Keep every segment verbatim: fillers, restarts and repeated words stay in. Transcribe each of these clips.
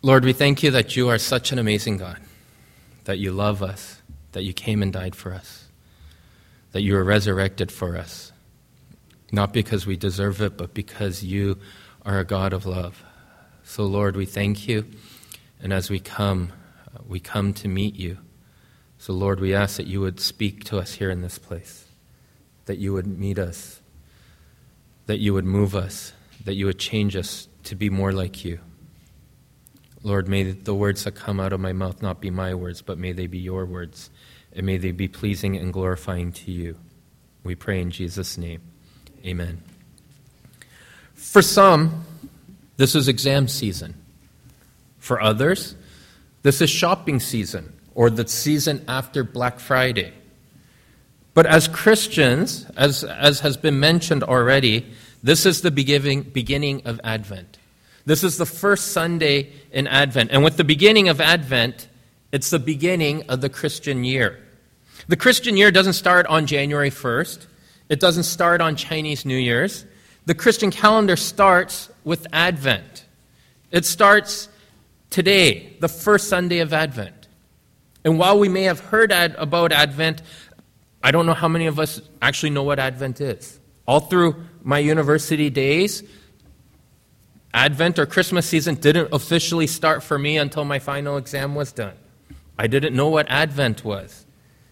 Lord, we thank you that you are such an amazing God, that you love us, that you came and died for us, that you were resurrected for us, not because we deserve it, but because you are a God of love. So, Lord, we thank you, and as we come, we come to meet you. So, Lord, we ask that you would speak to us here in this place, that you would meet us, that you would move us, that you would change us to be more like you. Lord, may the words that come out of my mouth not be my words, but may they be your words, and may they be pleasing and glorifying to you. We pray in Jesus' name. Amen. For some, this is exam season. For others, this is shopping season, or the season after Black Friday. But as Christians, as, as has been mentioned already, this is the beginning, beginning of Advent. This is the first Sunday in Advent. And with the beginning of Advent, it's the beginning of the Christian year. The Christian year doesn't start on January first. It doesn't start on Chinese New Year's. The Christian calendar starts with Advent. It starts today, the first Sunday of Advent. And while we may have heard ad- about Advent, I don't know how many of us actually know what Advent is. All through my university days, Advent or Christmas season didn't officially start for me until my final exam was done. I didn't know what Advent was.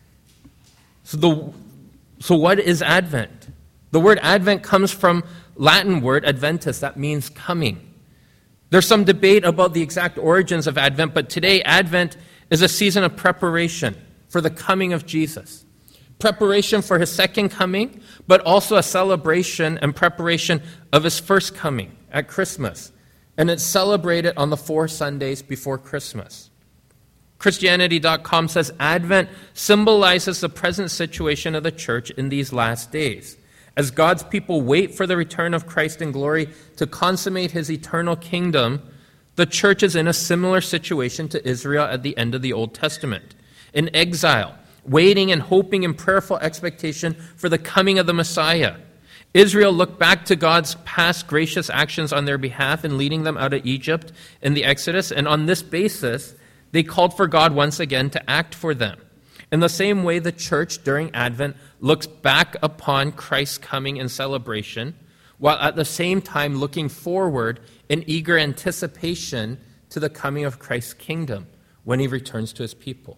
So, the, so what is Advent? The word Advent comes from Latin word adventus, that means coming. There's some debate about the exact origins of Advent, but today Advent is a season of preparation for the coming of Jesus. Preparation for his second coming, but also a celebration and preparation of his first coming at Christmas. And it's celebrated on the four Sundays before Christmas. Christianity dot com says Advent symbolizes the present situation of the church in these last days. As God's people wait for the return of Christ in glory to consummate his eternal kingdom, the church is in a similar situation to Israel at the end of the Old Testament. In exile, waiting and hoping in prayerful expectation for the coming of the Messiah. Israel looked back to God's past gracious actions on their behalf in leading them out of Egypt in the Exodus, and on this basis, they called for God once again to act for them. In the same way, the church during Advent looks back upon Christ's coming in celebration, while at the same time looking forward in eager anticipation to the coming of Christ's kingdom when he returns to his people.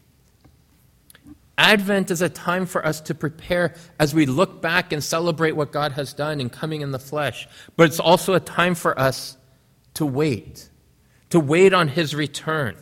Advent is a time for us to prepare as we look back and celebrate what God has done in coming in the flesh. But it's also a time for us to wait, to wait on his return.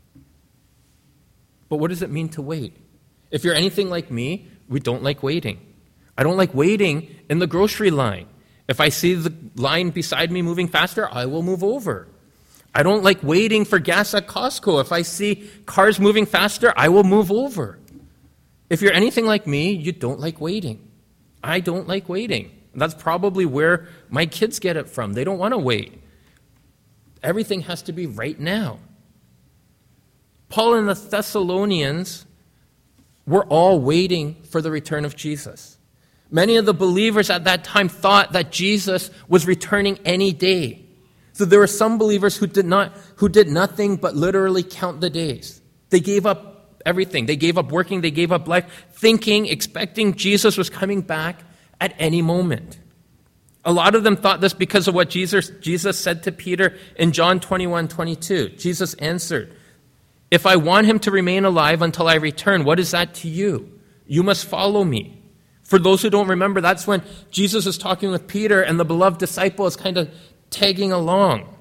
But what does it mean to wait? If you're anything like me, we don't like waiting. I don't like waiting in the grocery line. If I see the line beside me moving faster, I will move over. I don't like waiting for gas at Costco. If I see cars moving faster, I will move over. If you're anything like me, you don't like waiting. I don't like waiting. That's probably where my kids get it from. They don't want to wait. Everything has to be right now. Paul and the Thessalonians were all waiting for the return of Jesus. Many of the believers at that time thought that Jesus was returning any day. So there were some believers who did not, who did nothing but literally count the days. They gave up everything. They gave up working, they gave up life, thinking, expecting Jesus was coming back at any moment. A lot of them thought this because of what Jesus, Jesus said to Peter in John twenty-one twenty-two. Jesus answered, "If I want him to remain alive until I return, what is that to you? You must follow me." For those who don't remember, that's when Jesus is talking with Peter and the beloved disciple is kind of tagging along.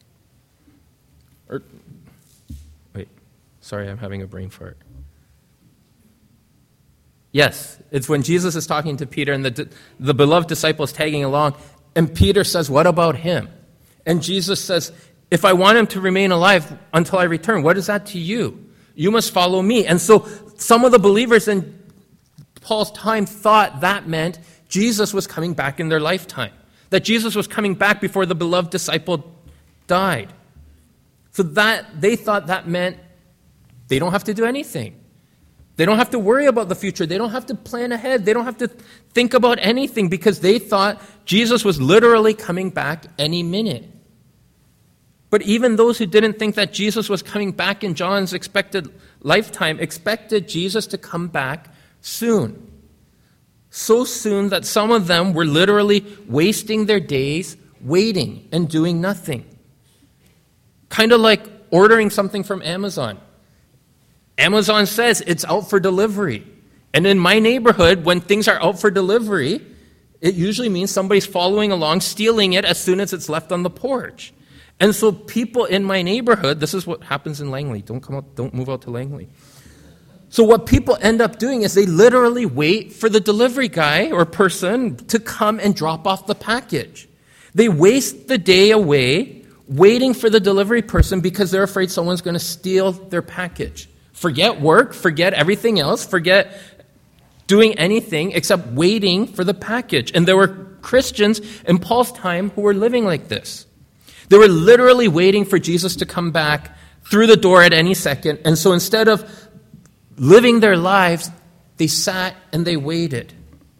Or, wait, sorry, I'm having a brain fart. Yes, it's when Jesus is talking to Peter and the, the beloved disciple is tagging along, and Peter says, "What about him?" And Jesus says, "If I want him to remain alive until I return, what is that to you? You must follow me." And so some of the believers in Paul's time thought that meant Jesus was coming back in their lifetime, that Jesus was coming back before the beloved disciple died. So that they thought that meant they don't have to do anything. They don't have to worry about the future. They don't have to plan ahead. They don't have to think about anything because they thought Jesus was literally coming back any minute. But even those who didn't think that Jesus was coming back in John's expected lifetime expected Jesus to come back soon. So soon that some of them were literally wasting their days waiting and doing nothing. Kind of like ordering something from Amazon. Amazon says it's out for delivery. And in my neighborhood, when things are out for delivery, it usually means somebody's following along, stealing it as soon as it's left on the porch. And so people in my neighborhood, this is what happens in Langley. Don't come out, don't move out to Langley. So what people end up doing is they literally wait for the delivery guy or person to come and drop off the package. They waste the day away waiting for the delivery person because they're afraid someone's going to steal their package. Forget work, forget everything else, forget doing anything except waiting for the package. And there were Christians in Paul's time who were living like this. They were literally waiting for Jesus to come back through the door at any second. And so instead of living their lives, they sat and they waited.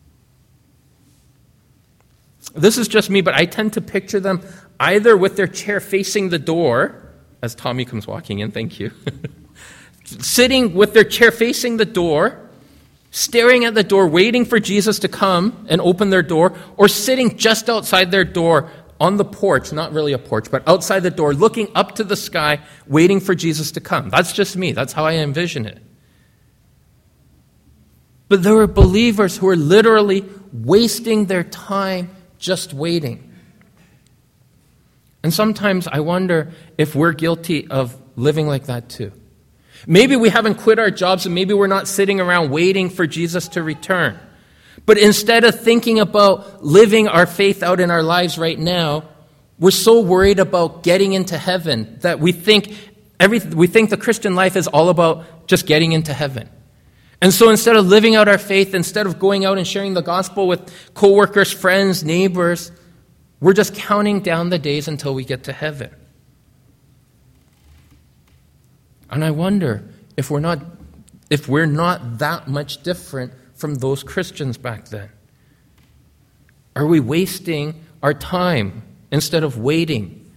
This is just me, but I tend to picture them either with their chair facing the door, as Tommy comes walking in, thank you, sitting with their chair facing the door, staring at the door, waiting for Jesus to come and open their door, or sitting just outside their door on the porch, not really a porch, but outside the door, looking up to the sky, waiting for Jesus to come. That's just me. That's how I envision it. But there were believers who were literally wasting their time just waiting. And sometimes I wonder if we're guilty of living like that too. Maybe we haven't quit our jobs and maybe we're not sitting around waiting for Jesus to return. But instead of thinking about living our faith out in our lives right now, we're so worried about getting into heaven that we think every, we think the Christian life is all about just getting into heaven. And so instead of living out our faith, instead of going out and sharing the gospel with coworkers, friends, neighbors, we're just counting down the days until we get to heaven. And I wonder if we're not if we're not that much different from those Christians back then. Are we wasting our time instead of waiting?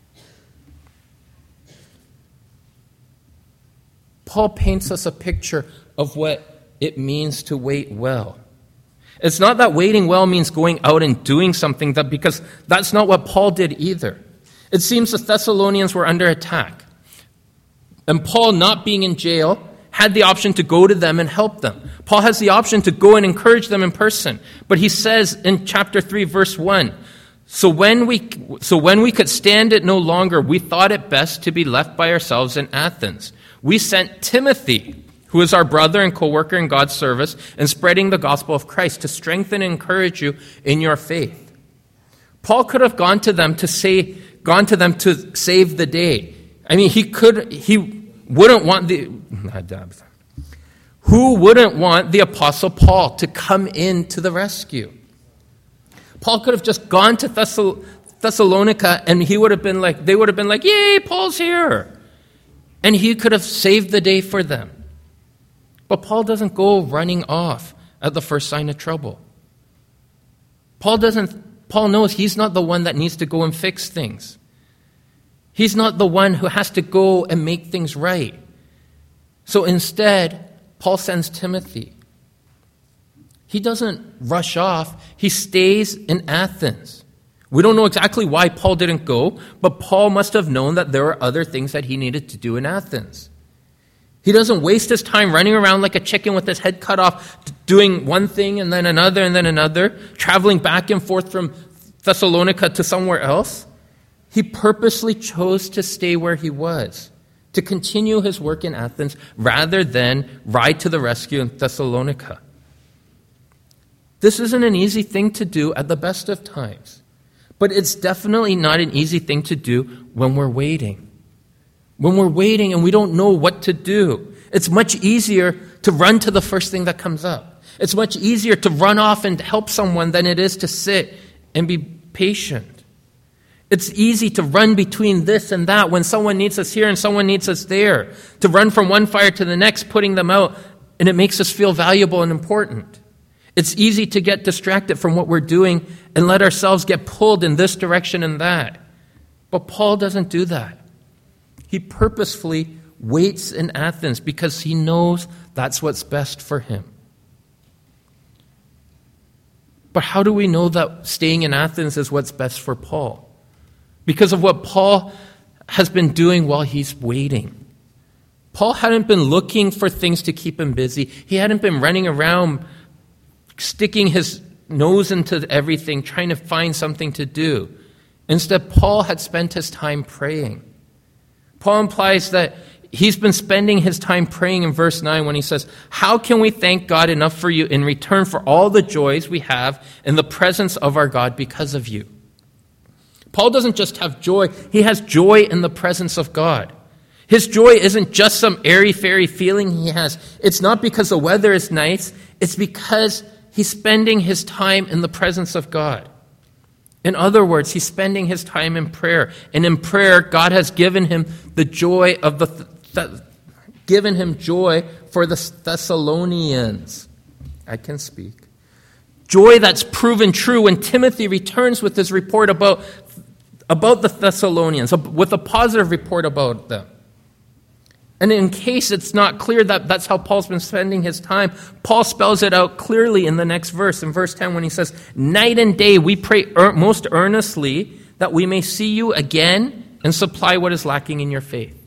Paul paints us a picture of what it means to wait well. It's not that waiting well means going out and doing something, that because that's not what Paul did either. It seems the Thessalonians were under attack. And Paul, not being in jail, had the option to go to them and help them. Paul has the option to go and encourage them in person. But he says in chapter three, verse one, So when we so when we could stand it no longer, we thought it best to be left by ourselves in Athens. We sent Timothy, who is our brother and co-worker in God's service, and spreading the gospel of Christ, to strengthen and encourage you in your faith. Paul could have gone to them to say, gone to them to save the day. I mean, he could, he wouldn't want the, who wouldn't want the Apostle Paul to come in to the rescue? Paul could have just gone to Thessal- Thessalonica and he would have been like, they would have been like, yay, Paul's here. And he could have saved the day for them. But Paul doesn't go running off at the first sign of trouble. Paul doesn't, Paul knows he's not the one that needs to go and fix things. He's not the one who has to go and make things right. So instead, Paul sends Timothy. He doesn't rush off. He stays in Athens. We don't know exactly why Paul didn't go, but Paul must have known that there were other things that he needed to do in Athens. He doesn't waste his time running around like a chicken with his head cut off, doing one thing and then another and then another, traveling back and forth from Thessalonica to somewhere else. He purposely chose to stay where he was, to continue his work in Athens rather than ride to the rescue in Thessalonica. This isn't an easy thing to do at the best of times, but it's definitely not an easy thing to do when we're waiting. When we're waiting and we don't know what to do, it's much easier to run to the first thing that comes up. It's much easier to run off and help someone than it is to sit and be patient. It's easy to run between this and that when someone needs us here and someone needs us there, to run from one fire to the next, putting them out, and it makes us feel valuable and important. It's easy to get distracted from what we're doing and let ourselves get pulled in this direction and that. But Paul doesn't do that. He purposefully waits in Athens because he knows that's what's best for him. But how do we know that staying in Athens is what's best for Paul? Because of what Paul has been doing while he's waiting. Paul hadn't been looking for things to keep him busy. He hadn't been running around sticking his nose into everything, trying to find something to do. Instead, Paul had spent his time praying. Paul implies that he's been spending his time praying in verse nine when he says, "How can we thank God enough for you in return for all the joys we have in the presence of our God because of you?" Paul doesn't just have joy, he has joy in the presence of God. His joy isn't just some airy-fairy feeling he has. It's not because the weather is nice, it's because he's spending his time in the presence of God. In other words, he's spending his time in prayer. And in prayer, God has given him the joy of the th- th- given him joy for the Thessalonians. I can speak. Joy that's proven true when Timothy returns with his report about, about the Thessalonians, with a positive report about them. And in case it's not clear that that's how Paul's been spending his time, Paul spells it out clearly in the next verse, in verse ten, when he says, "Night and day we pray er- most earnestly that we may see you again and supply what is lacking in your faith."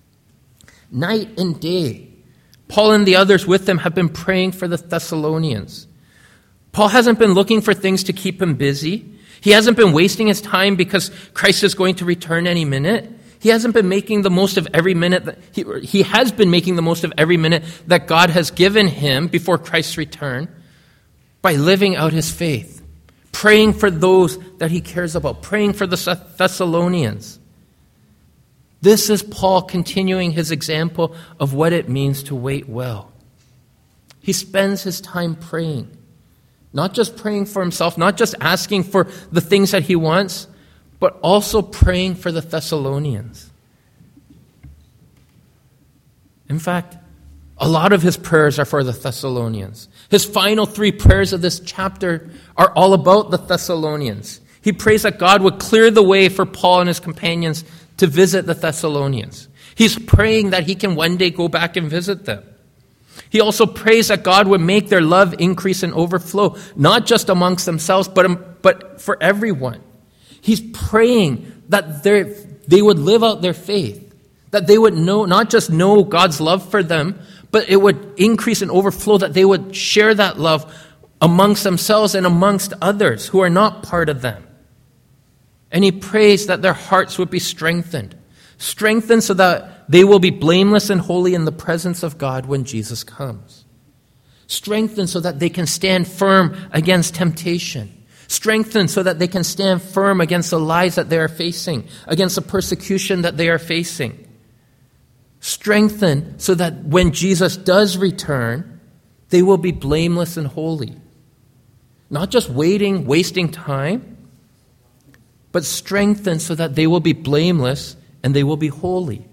Night and day. Paul and the others with him have been praying for the Thessalonians. Paul hasn't been looking for things to keep him busy. He hasn't been wasting his time because Christ is going to return any minute. He hasn't been making the most of every minute. That he, he has been making the most of every minute that God has given him before Christ's return by living out his faith, praying for those that he cares about, praying for the Thessalonians. This is Paul continuing his example of what it means to wait well. He spends his time praying, not just praying for himself, not just asking for the things that he wants, but also praying for the Thessalonians. In fact, a lot of his prayers are for the Thessalonians. His final three prayers of this chapter are all about the Thessalonians. He prays that God would clear the way for Paul and his companions to visit the Thessalonians. He's praying that he can one day go back and visit them. He also prays that God would make their love increase and overflow, not just amongst themselves, but, but for everyone. He's praying that they would live out their faith, that they would know, not just know God's love for them, but it would increase and overflow, that they would share that love amongst themselves and amongst others who are not part of them. And he prays that their hearts would be strengthened, strengthened so that they will be blameless and holy in the presence of God when Jesus comes. Strengthened so that they can stand firm against temptation. Strengthened so that they can stand firm against the lies that they are facing, against the persecution that they are facing. Strengthened so that when Jesus does return, they will be blameless and holy. Not just waiting, wasting time, but strengthened so that they will be blameless and they will be holy.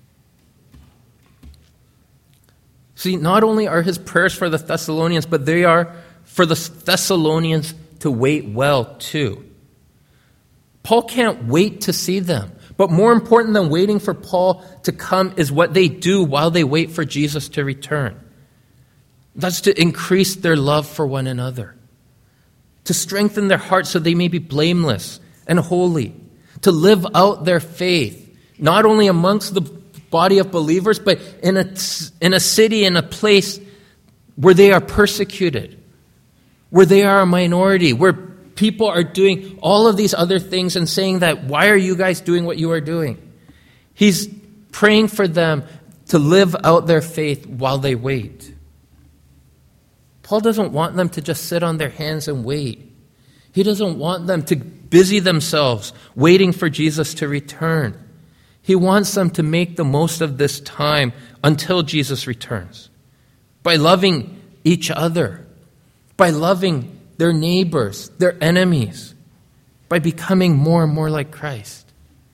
See, not only are his prayers for the Thessalonians, but they are for the Thessalonians to wait well too. Paul can't wait to see them. But more important than waiting for Paul to come is what they do while they wait for Jesus to return. That's to increase their love for one another, to strengthen their hearts so they may be blameless and holy, to live out their faith, not only amongst the body of believers, but in a, in a city, in a place where they are persecuted, where they are a minority, where people are doing all of these other things and saying that, why are you guys doing what you are doing? He's praying for them to live out their faith while they wait. Paul doesn't want them to just sit on their hands and wait. He doesn't want them to busy themselves waiting for Jesus to return. He wants them to make the most of this time until Jesus returns by loving each other, by loving their neighbors, their enemies, by becoming more and more like Christ.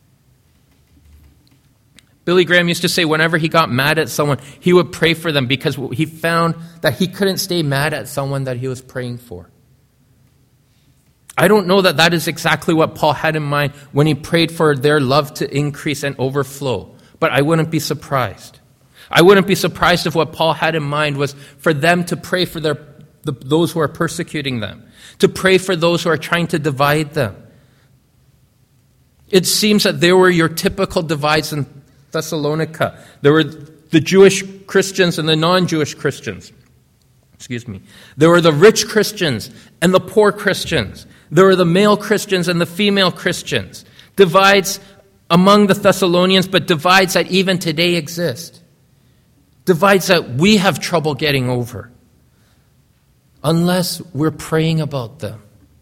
Billy Graham used to say whenever he got mad at someone, he would pray for them because he found that he couldn't stay mad at someone that he was praying for. I don't know that that is exactly what Paul had in mind when he prayed for their love to increase and overflow, but I wouldn't be surprised. I wouldn't be surprised if what Paul had in mind was for them to pray for their, the, those who are persecuting them, to pray for those who are trying to divide them. It seems that there were your typical divides in Thessalonica. There were the Jewish Christians and the non-Jewish Christians. Excuse me. There were the rich Christians and the poor Christians. There were the male Christians and the female Christians. Divides among the Thessalonians, but divides that even today exist. Divides that we have trouble getting over unless we're praying about them.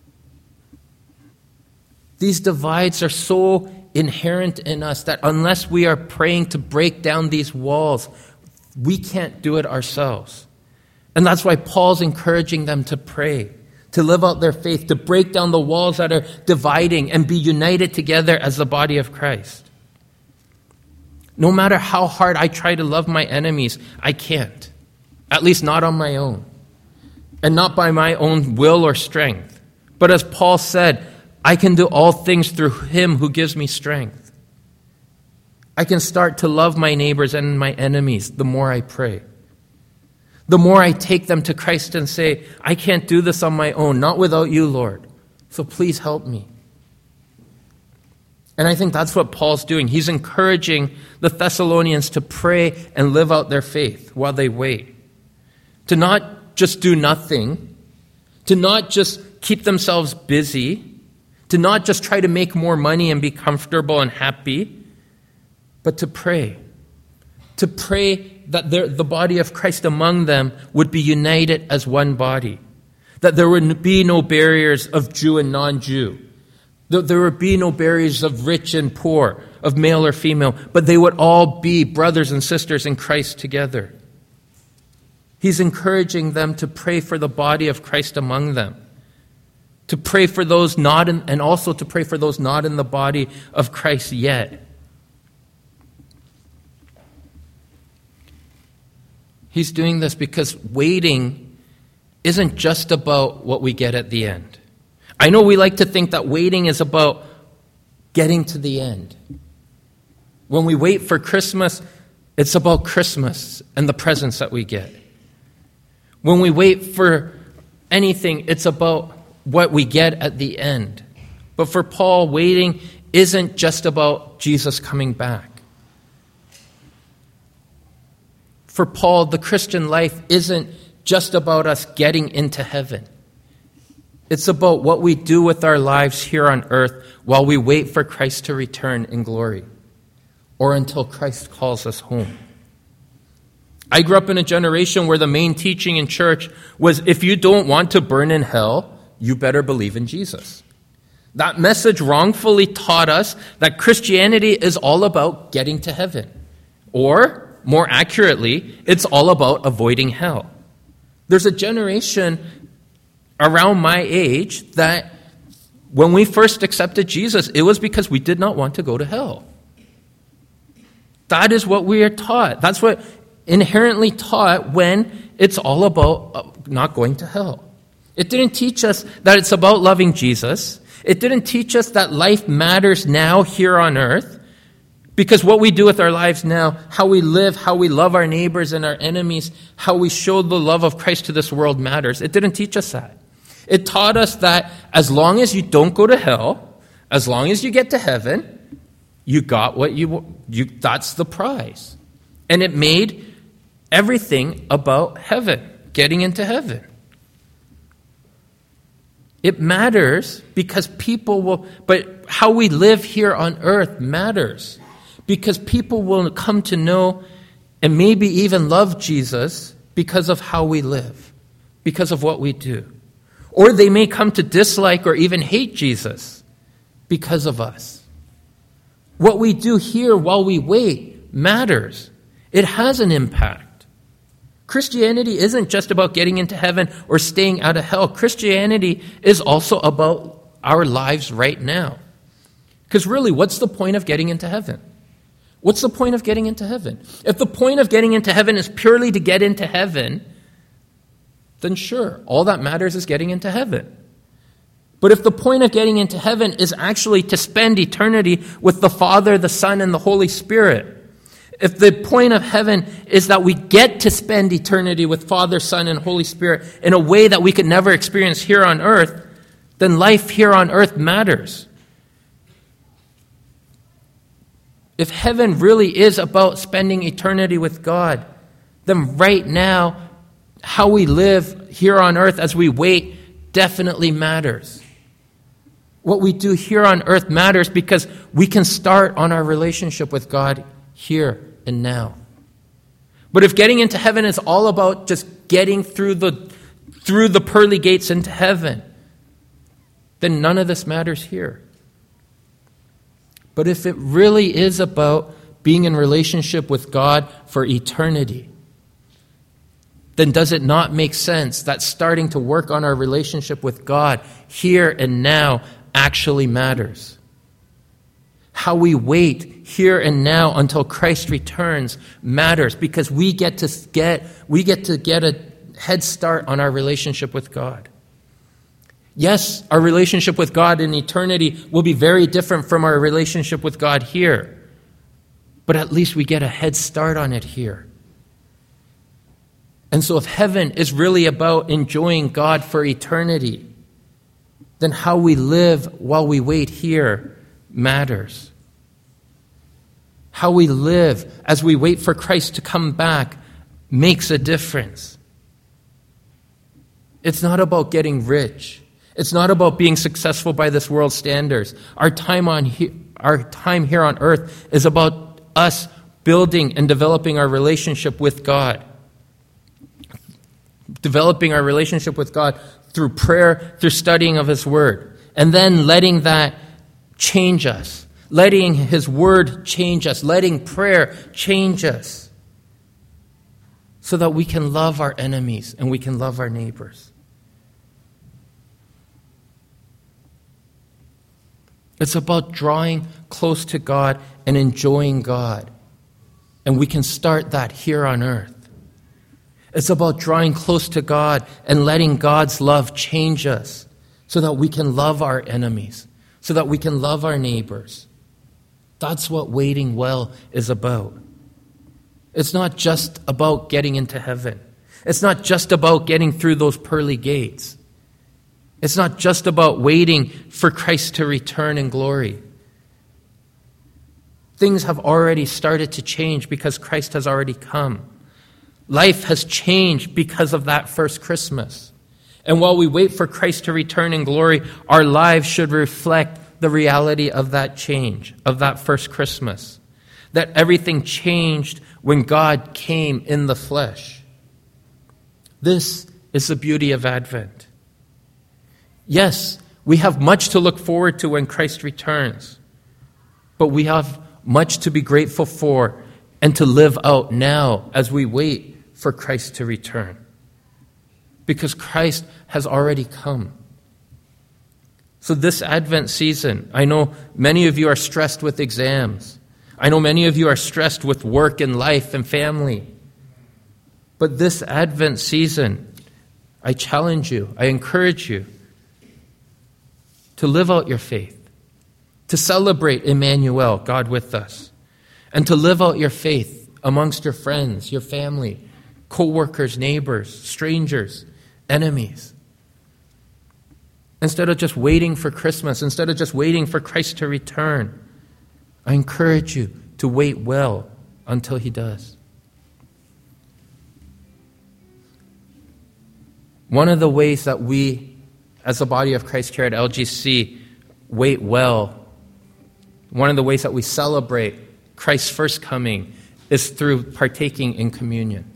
These divides are so inherent in us that unless we are praying to break down these walls, we can't do it ourselves. And that's why Paul's encouraging them to pray, to live out their faith, to break down the walls that are dividing and be united together as the body of Christ. No matter how hard I try to love my enemies, I can't. At least not on my own. And not by my own will or strength. But as Paul said, I can do all things through him who gives me strength. I can start to love my neighbors and my enemies the more I pray. The more I take them to Christ and say, I can't do this on my own, not without you, Lord. So please help me. And I think that's what Paul's doing. He's encouraging the Thessalonians to pray and live out their faith while they wait. To not just do nothing, to not just keep themselves busy, to not just try to make more money and be comfortable and happy, but to pray. To pray that the body of Christ among them would be united as one body. That there would be no barriers of Jew and non-Jew. That there would be no barriers of rich and poor, of male or female, but they would all be brothers and sisters in Christ together. He's encouraging them to pray for the body of Christ among them. To pray for those not in, and also to pray for those not in the body of Christ yet. He's doing this because waiting isn't just about what we get at the end. I know we like to think that waiting is about getting to the end. When we wait for Christmas, it's about Christmas and the presents that we get. When we wait for anything, it's about what we get at the end. But for Paul, waiting isn't just about Jesus coming back. For Paul, the Christian life isn't just about us getting into heaven. It's about what we do with our lives here on earth while we wait for Christ to return in glory, or until Christ calls us home. I grew up in a generation where the main teaching in church was, if you don't want to burn in hell, you better believe in Jesus. That message wrongfully taught us that Christianity is all about getting to heaven, or more accurately, it's all about avoiding hell. There's a generation around my age that when we first accepted Jesus, it was because we did not want to go to hell. That is what we are taught. That's what inherently taught when it's all about not going to hell. It didn't teach us that it's about loving Jesus. It didn't teach us that life matters now here on earth. Because what we do with our lives now, how we live, how we love our neighbors and our enemies, how we show the love of Christ to this world matters. It didn't teach us that. It taught us that as long as you don't go to hell, as long as you get to heaven, you got what you, you that's the prize. And it made everything about heaven, getting into heaven. It matters because people will, but how we live here on earth matters. Because people will come to know and maybe even love Jesus because of how we live, because of what we do. Or they may come to dislike or even hate Jesus because of us. What we do here while we wait matters. It has an impact. Christianity isn't just about getting into heaven or staying out of hell. Christianity is also about our lives right now. Because really, what's the point of getting into heaven? What's the point of getting into heaven? If the point of getting into heaven is purely to get into heaven, then sure, all that matters is getting into heaven. But if the point of getting into heaven is actually to spend eternity with the Father, the Son, and the Holy Spirit, if the point of heaven is that we get to spend eternity with Father, Son, and Holy Spirit in a way that we could never experience here on earth, then life here on earth matters. If heaven really is about spending eternity with God, then right now, how we live here on earth as we wait definitely matters. What we do here on earth matters because we can start on our relationship with God here and now. But if getting into heaven is all about just getting through the through the pearly gates into heaven, then none of this matters here. But if it really is about being in relationship with God for eternity, then does it not make sense that starting to work on our relationship with God here and now actually matters? How we wait here and now until Christ returns matters because we get to get we get to get a head start on our relationship with God. Yes, our relationship with God in eternity will be very different from our relationship with God here. But at least we get a head start on it here. And so if heaven is really about enjoying God for eternity, then how we live while we wait here matters. How we live as we wait for Christ to come back makes a difference. It's not about getting rich. It's not about being successful by this world's standards. Our time on he- our time here on earth is about us building and developing our relationship with God. Developing our relationship with God through prayer, through studying of His Word, and then letting that change us. Letting His Word change us. Letting prayer change us. So that we can love our enemies and we can love our neighbors. It's about drawing close to God and enjoying God. And we can start that here on earth. It's about drawing close to God and letting God's love change us so that we can love our enemies, so that we can love our neighbors. That's what waiting well is about. It's not just about getting into heaven. It's not just about getting through those pearly gates. It's not just about waiting for Christ to return in glory. Things have already started to change because Christ has already come. Life has changed because of that first Christmas. And while we wait for Christ to return in glory, our lives should reflect the reality of that change, of that first Christmas. That everything changed when God came in the flesh. This is the beauty of Advent. Yes, we have much to look forward to when Christ returns, but we have much to be grateful for and to live out now as we wait for Christ to return. Because Christ has already come. So this Advent season, I know many of you are stressed with exams. I know many of you are stressed with work and life and family. But this Advent season, I challenge you, I encourage you to live out your faith, to celebrate Emmanuel, God with us, and to live out your faith amongst your friends, your family, co-workers, neighbors, strangers, enemies. Instead of just waiting for Christmas, instead of just waiting for Christ to return, I encourage you to wait well until He does. One of the ways that we, as the body of Christ here at L G C, wait well, one of the ways that we celebrate Christ's first coming is through partaking in communion.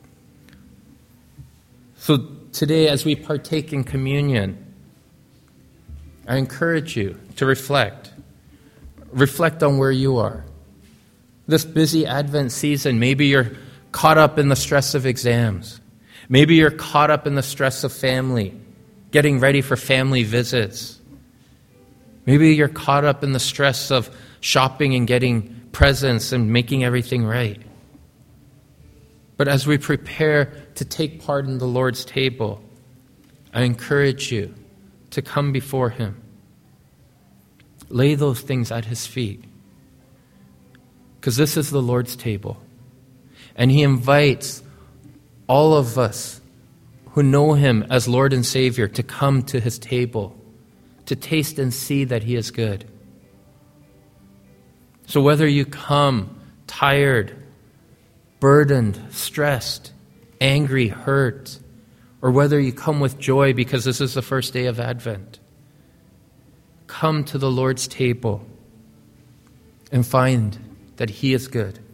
So today, as we partake in communion, I encourage you to reflect. Reflect on where you are. This busy Advent season, maybe you're caught up in the stress of exams. Maybe you're caught up in the stress of family, getting ready for family visits. Maybe you're caught up in the stress of shopping and getting presents and making everything right. But as we prepare to take part in the Lord's table, I encourage you to come before him. Lay those things at his feet. Because this is the Lord's table. And he invites all of us who know him as Lord and Savior to come to his table, to taste and see that he is good. So whether you come tired, burdened, stressed, angry, hurt, or whether you come with joy because this is the first day of Advent, come to the Lord's table and find that he is good.